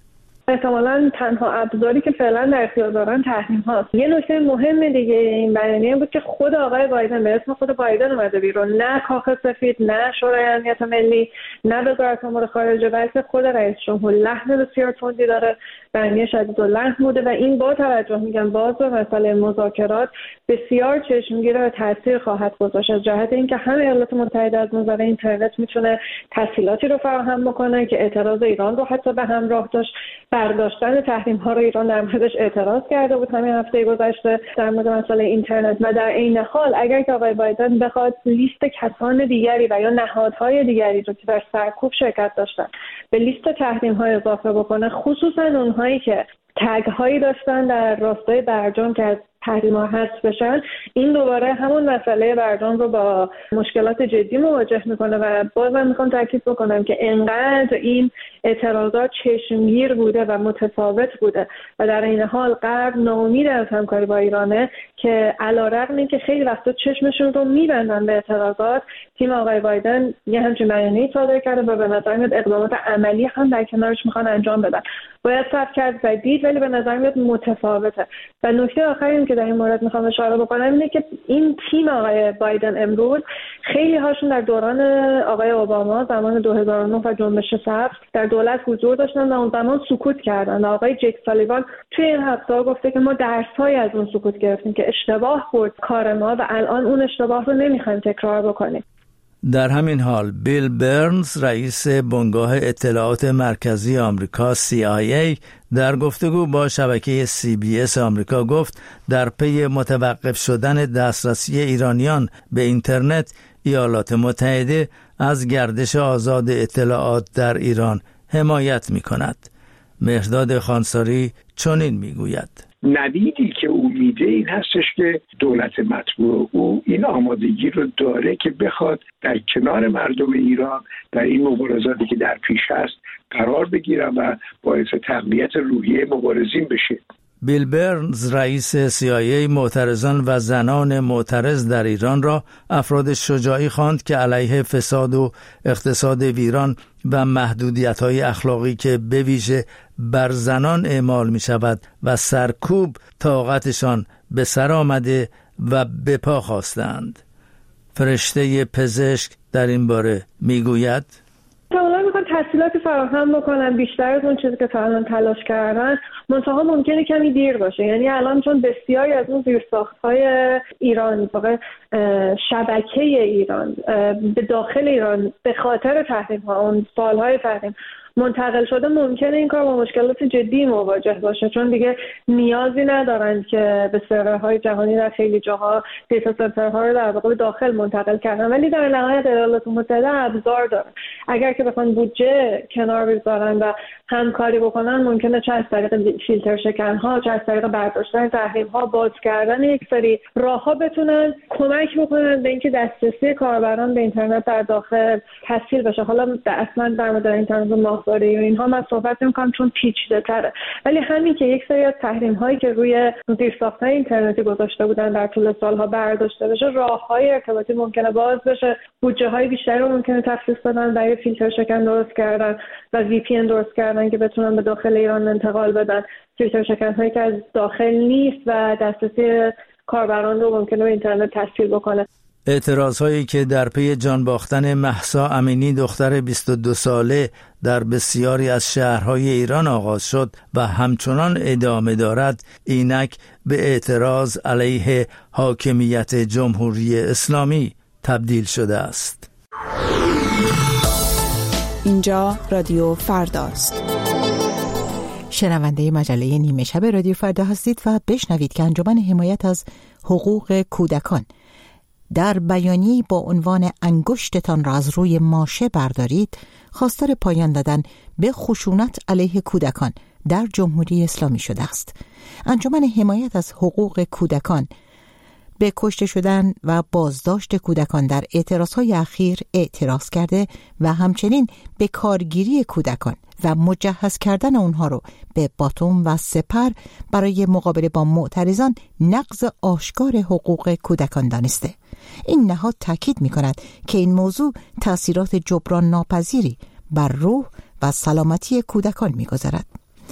Speaker 14: احتمالاً تنها ابزاری که فعلا در اختیار دارن تحریم هاست. یه نکته مهم دیگه این بیانیه بود که خود آقای بایدن به اسم خود بایدن اومده بیرون، نه کاخ سفید، نه شورای امنیت ملی، نه وزارت امور خارجه، بلکه خود رئیس جمهور لحن بسیار تندی داره. بیانیه شدیداللحن بوده و این با توجه میگم باز به مسئله مذاکرات بسیار چشمگیر و تاثیر خواهد گذاشت از جهت اینکه هم ایالات متحده از نظر اینترنت میتونه تسهیلاتی رو فراهم بکنه که اعتراض ایران رو حتی به همراه داشت. برداشتن تحریم ها رو ایران در موردش اعتراض کرده بود همین هفته گذشته در مورد مسئله اینترنت و در عین حال اگر که آقای بایدن بخواد لیست کسان دیگری و یا نهادهای دیگری رو که در سرکوب شرکت داشتن به لیست تحریم ها اضافه بکنه، خصوصا اونهایی که تگ هایی داشتن در راستای برجام که از تحریم ها حذف بشن، این دوباره همون مسئله برجام رو با مشکلات جدی مواجه میکنه و باز من میخوام تاکید بکنم که انقدر این اعتراضات چشمگیر بوده و متفاوت بوده و در این حال غرب ناامید از همکاری با ایرانه که علیرغم اینکه خیلی وقتا چشمشون رو میبندن به اعتراضات، تیم آقای بایدن یه همچین بیانیه‌ای صادر کرده و به نظر میاد اقدامات عملی هم در کنارش میخوان انجام بدن. باید صبر کرد و دید، ولی به نظر میاد متفاوته. و نکته آخری که در این مورد میخوام اشاره بکنم اینه که این تیم آقای بایدن امروز خیلی هاشون در دوران آقای اوباما زمان 2009 و جنبش سبز در دولت حضور داشتن و اون زمان سکوت کردن. آقای جک سالیوان توی این هفته گفته که ما درس‌هایی از اون سکوت گرفتیم که اشتباه بود کار ما و الان اون اشتباه رو نمیخوایم تکرار بکنیم.
Speaker 12: در همین حال بیل برنز رئیس بنگاه اطلاعات مرکزی آمریکا CIA در گفتگو با شبکه CBS آمریکا گفت در پی متوقف شدن دسترسی ایرانیان به اینترنت ایالات متحده از گردش آزاد اطلاعات در ایران حمایت می کند. مهرداد خانساری چنین می گوید:
Speaker 13: نویدی که او میده این هستش که دولت مطبوع او این آمادگی رو داره که بخواد در کنار مردم ایران در این مبارزاتی که در پیش هست قرار بگیرن و باعث تقویت روحیه مبارزین بشه.
Speaker 12: بیل برنز رئیس CIA معترضان و زنان معترض در ایران را افراد شجاعی خواند که علیه فساد و اقتصاد ویران و محدودیت‌های اخلاقی که به ویژه بر زنان اعمال می‌شود و سرکوب طاقتشان به سر آمده و به پا خواستند. فرشته پزشک در این باره می‌گوید:
Speaker 14: تسهیلاتی فراهم بکنن بیشتر از اون چیزی که تا الان تلاش کردن، منتها ممکنه کمی دیر باشه. یعنی الان چون بسیاری از اون زیرساخت‌های ایران، واقع شبکه ایران به داخل ایران به خاطر تحریم‌ها، اون سال‌های تحریم منتقل شده، ممکنه این کار با مشکلات جدی مواجه باشه، چون دیگه نیازی ندارند که به سرورهای جهانی در خیلی جاها دیتا سنترها رو در واقع داخل منتقل کردن. ولی در نهایت ایالات متحده ابزار داره، اگر که بخوان بودجه کنار بذارن و همکاری بکنن، ممکنه چه از طریق فیلتر شکن‌ها، چه از طریق برداشتن تحریم‌ها، باز کردن یک سری راه‌ها بتونن کمک بکنن به اینکه دسترسی کاربران به اینترنت در داخل تسهیل بشه. حالا اصلا در مورد اینترنت و اینها من صحبت می‌کنم چون پیچیده‌تره، ولی همین که یک سری از تحریم‌هایی که روی زیرساخت‌های اینترنتی گذاشته بودن در طول سال‌ها برداشته بشه، راه‌های ارتباطی ممکنه باز بشه، بودجه‌های بیشتری رو ممکنه تخصیص بدن برای فیلتر شکن درست کردن و VPN درست کردن که بتونن به داخل ایران انتقال بدن، فیلتر شکن‌هایی که از داخل نیست و دسترسی کاربران رو ممکنه به اینترنت تسهیل بکنه.
Speaker 12: اعتراضهایی که در پی جان باختن مهسا امینی دختر 22 ساله در بسیاری از شهرهای ایران آغاز شد و همچنان ادامه دارد، اینک به اعتراض علیه حاکمیت جمهوری اسلامی تبدیل شده است.
Speaker 15: اینجا رادیو فرداست.
Speaker 1: شنونده مجله نیمه شب رادیو فردا هستید و بشنوید که انجمن حمایت از حقوق کودکان در بیانیه‌ای با عنوان انگشتتان را از روی ماشه بردارید خواستار پایان دادن به خشونت علیه کودکان در جمهوری اسلامی شده است. انجمن حمایت از حقوق کودکان به کشته شدن و بازداشت کودکان در اعتراضهای اخیر اعتراض کرده و همچنین به کارگیری کودکان و مجهز کردن اونها رو به باتوم و سپر برای مقابله با معترضان نقض آشکار حقوق کودکان دانسته. این نهاد تاکید می‌کند که این موضوع تأثیرات جبران ناپذیری بر روح و سلامتی کودکان می‌گذارد.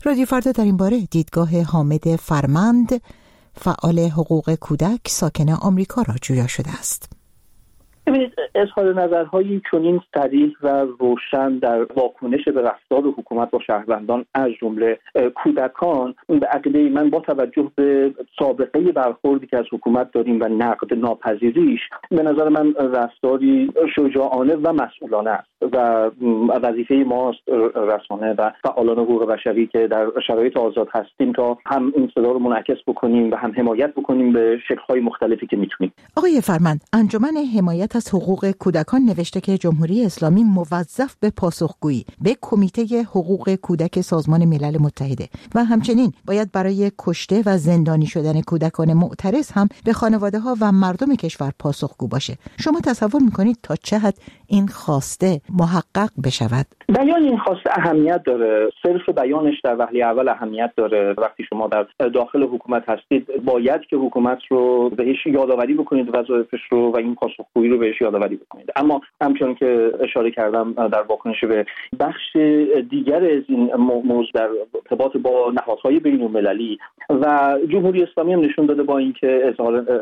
Speaker 1: رادیو فردا در این باره دیدگاه حامد فرمند، فعال حقوق کودک ساکن آمریکا را جویا شده است.
Speaker 16: ببینید، اظهار نظرهای چنین صریح و روشن در واکنش به رفتار حکومت با شهروندان از جمله کودکان، به عقیده من با توجه به سابقه برخوردی که از حکومت داریم و نقد ناپذیریش، به نظر من رفتاری شجاعانه و مسئولانه است و وظیفه ماست رسانه و فعالان حقوق بشری که در شرایط آزاد هستیم تا هم این صدا رو منعکس بکنیم و هم حمایت بکنیم به شکل‌های مختلفی که میتونیم.
Speaker 1: آقای فرمند، انجمن حمایت از حقوق کودکان نوشته که جمهوری اسلامی موظف به پاسخگویی به کمیته حقوق کودک سازمان ملل متحده و همچنین باید برای کشته و زندانی شدن کودکان معترض هم به خانواده ها و مردم کشور پاسخگو باشه. شما تصور میکنید تا چه حد این خواسته محقق بشود؟
Speaker 16: بیان این خواسته اهمیت داره. صرف بیانش در وهله اول اهمیت داره. وقتی شما در داخل حکومت هستید باید که حکومت رو بهش یادآوری بکنید، وظایفش رو و این پاسخگویی رو بهش یادآوری بکنید. اما همچون که اشاره کردم در واکنش به بخش دیگر از این موضوع در ارتباط با نهادهای بین‌المللی و جمهوری اسلامی هم نشون داده با اینکه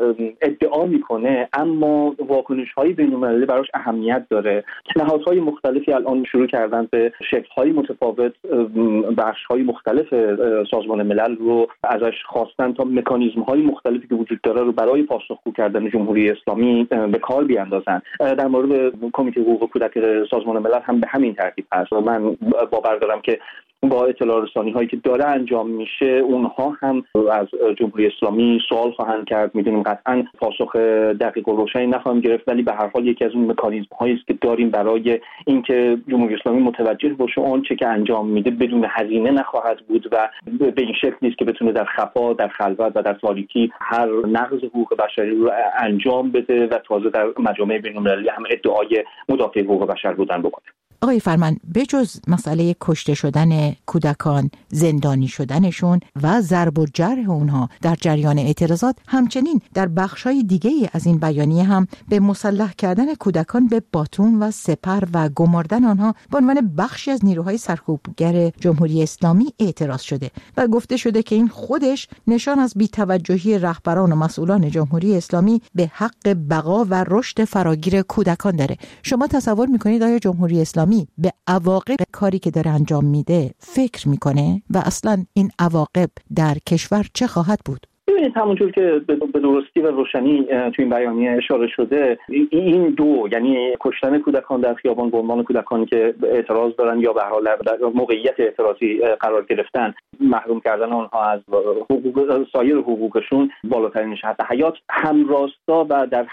Speaker 16: ادعا میکنه اما واکنش‌های بین‌المللی براش اهمیت داره. نهادهای مختلفی الان شروع کردن به شکل‌های متفاوت بخش‌های مختلف سازمان ملل رو ازش خواستن تا مکانیزم‌های مختلفی که وجود داره رو برای پاسخگو کردن جمهوری اسلامی به کار بیاندازن. در مورد کمیته حقوق کودک سازمان ملل هم به همین ترتیب هست. من باور دارم که با اطلاع رسانی هایی که داره انجام میشه اونها هم از جمهوری اسلامی سوال خواهند کرد. میدونیم قطعا پاسخ دقیق و روشنی نخواهیم گرفت، ولی به هر حال یکی از اون مکانیزم هایی است که داریم برای اینکه جمهوری اسلامی متوجه باشه آنچه که انجام میده بدون هزینه نخواهد بود و به این شکلی است که بتونه در خفا، در خلوت و در تاریکی هر نقض حقوق بشری رو انجام بده و تازه در مجامع بین‌المللی هم ادعای مدافع حقوق بشر بودن بکنه.
Speaker 1: آقای فرمند، بجز مسئله کشته شدن کودکان، زندانی شدنشون و ضرب و جرح اونها در جریان اعتراضات، همچنین در بخشای دیگه‌ای از این بیانیه هم به مسلح کردن کودکان به باتون و سپر و گماردن آنها به عنوان بخشی از نیروهای سرکوبگر جمهوری اسلامی اعتراض شده و گفته شده که این خودش نشان از بی‌توجهی رهبران و مسئولان جمهوری اسلامی به حق بقا و رشد فراگیر کودکان داره. شما تصور می‌کنید آیا جمهوری اسلامی به عواقب کاری که داره انجام میده فکر میکنه و اصلا این عواقب در کشور چه خواهد بود؟
Speaker 16: ببینید، همونجور که به درستی و روشنی تو این بیانیه اشاره شده، این دو، یعنی کشتن کودکان در خیابان به عنوان کودکانی که اعتراض دارن یا به هر حال در موقعیت اعتراضی قرار گرفتن، محروم کردن آنها از حقوق سایر حقوقشون، بالاترین حد حیات، همراستا و در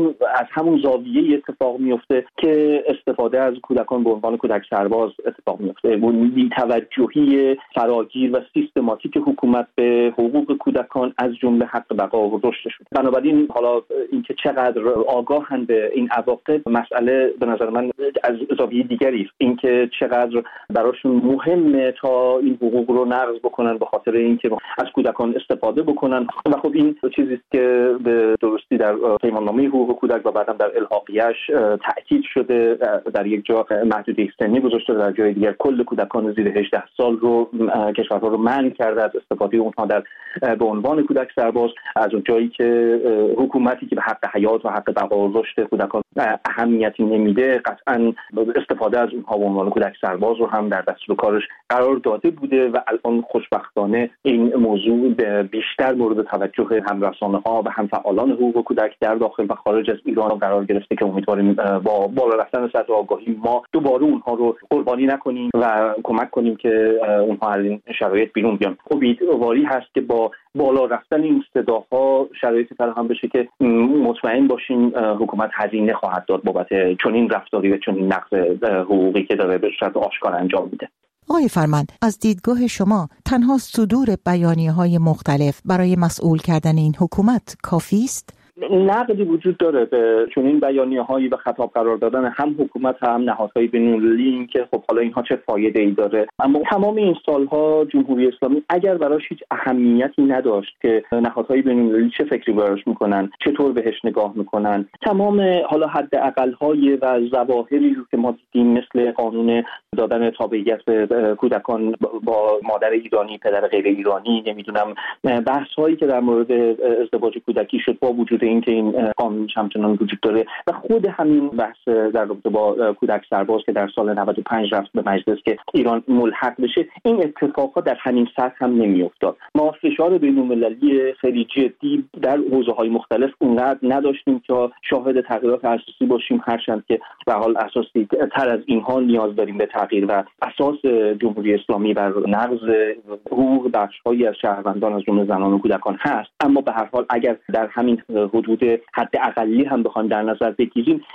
Speaker 16: همون زاویه اتفاق میفته که استفاده از کودکان به عنوان کودک سرباز اتفاق میفته. بی‌توجهی فراگیر و سیستماتیک حکومت به حقوق کودکان از جمله حق بقا و رشدشون. بنابراین حالا اینکه چقدر آگاهن به این عواقب مسئله به نظر من از زاویه دیگری است. اینکه چقدر براشون مهمه تا این حقوق رو نقض بکنن به خاطر اینکه از کودکان استفاده بکنن. و خب این چیزی است که به درستی در پیماننامه حقوق کودک و بعدم در الحاقیه‌اش تاکید شده. در یک جا محدوده سنی گذاشته، در جای دیگر کل کودکان زیر 18 سال رو کشورها رو منع کرده از استفاده اونها به عنوان کودک سرباز. از اون جایی که حکومتی که به حق حیات و حق بقا و رشد کودکان اهمیتی نمیده، قطعا استفاده از اونها به عنوان کودک سرباز رو هم در دستور کارش قرار داده بوده و الان خوشبختانه این موضوع بیشتر مورد توجه هم رسانه‌ها و هم فعالان حقوق کودک در داخل و خارج از ایران قرار گرفته که امیدواریم با بالا رفتن سطح آگاهی ما دوباره اونها رو قربانی نکنیم و کمک کنیم که اونها از این شرایط بیرون بیان. امیدواری هست که با بالا رفتن این صداها شرایطی فراهم بشه که مطمئن باشیم حکومت هزینه خواهد داد بابت چنین رفتاری و چنین نقض حقوقی که داره به صورت آشکار انجام میده.
Speaker 1: آقای فرمند، از دیدگاه شما تنها صدور بیانیه‌های مختلف برای مسئول کردن این حکومت کافی است؟
Speaker 16: نقدی وجود داره به چنین بیانیه‌هایی و خطاب قرار دادن هم حکومت هم نهادهای بین‌المللی که خب حالا اینها چه فایده‌ای داره. اما تمام این سالها جمهوری اسلامی اگر براش هیچ اهمیتی نداشت که نهادهای بین‌المللی چه فکری براش میکنن، چطور بهش نگاه میکنن، تمام حالا حداقل‌های و ظواهری رو که ما دیدیم مثل قانون دادن تابعیت به کودکان با مادر ایرانی، پدر غیر ایرانی، نمیدونم بحث هایی که در مورد ازدواج کودکی شد با وجود اینکه این قانون همچنان وجود داره و خود همین بحث در رابطه با کودک سرباز که در سال 95 رفت به مجلس که ایران ملحق بشه، این اتفاقها در همین سطح هم نمیافتاد. ما فشار بین‌المللی خیلی جدی در حوزه‌های مختلف اونقدر نداشتیم که شاهد تغییرات اساسی باشیم، هرچند که به حال اساسی تر از اینها نیاز داریم به تغییر و اساس جمهوری اسلامی بر نقض حقوق بخش‌هایی از شهروندان از جمله زنان و کودکان هست. اما به هر حال اگر در همین حدود حد اقلی هم بخوایم در نظر بگیریم،